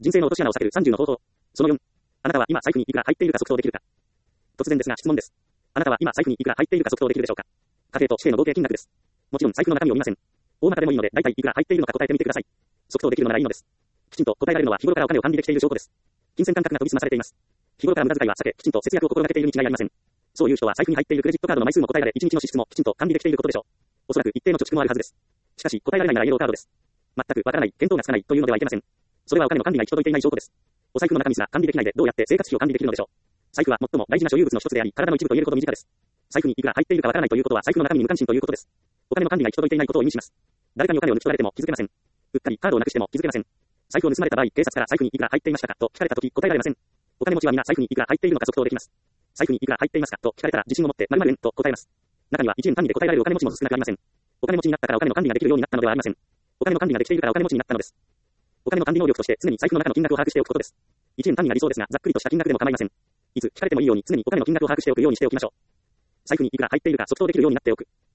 人生の落とし穴を避ける30の方法。その4。あなたは今財布にいくら入っているか測定できるか。突然ですが質問です。あなたは今財布にいくら入っているか測定できるでしょうか。家計と死刑の合計金額です。もちろん財布の中身を見ません。大まかでもいいので、大体いくら入っているのか答えてみてください。測定できるのならいいのです。きちんと答えられるのは日頃からお金を管理できている証拠です。金銭感覚が研ぎ澄まされています。日頃から無駄遣いは避け、きちんと節約を心がけているに違いありません。そういう人は財布に入っているクレジットカードの枚数も答えられ、1日の支出もきちんと管理できていることでしょう。おそらく一定の貯蓄もあるはずです。しかし、答えられないならイエローカードです。全くわからない、見当がつかないというのではいけません。それはお金の管理が行き届いていない証拠です。お財布の中身すら管理できないでどうやって生活費を管理できるのでしょう。財布は最も大事な所有物の一つであり、体の一部と言えるほど身近です。財布にいくら入っているかわからないということは財布の中身に無関心ということです。お金の管理が行き届いていないことを意味します。誰かにお金を抜き取られても気づけません。うっかりカードをなくしても気づけません。財布を盗まれた場合、警察から財布にいくら入っていましたかと聞かれたとき答えられません。お金持ちは皆財布にいくら入っているのか即答できます。財布にいくら入っていますかと聞かれたら自信を持って〇〇円と答えます。中には1円単位で答えられるお金持ちも少なくありません。お金持ちになったからお金の管理ができるようになったのではありません。お金の管理ができているからお金持ちになったのです。お金の管理能力として常に財布の中の金額を把握しておくことです。1円単位が理想ですが、ざっくりとした金額でも構いません。いつ聞かれてもいいように常にお金の金額を把握しておくようにしておきましょう。財布にいくら入っているか即答できるようになっておく。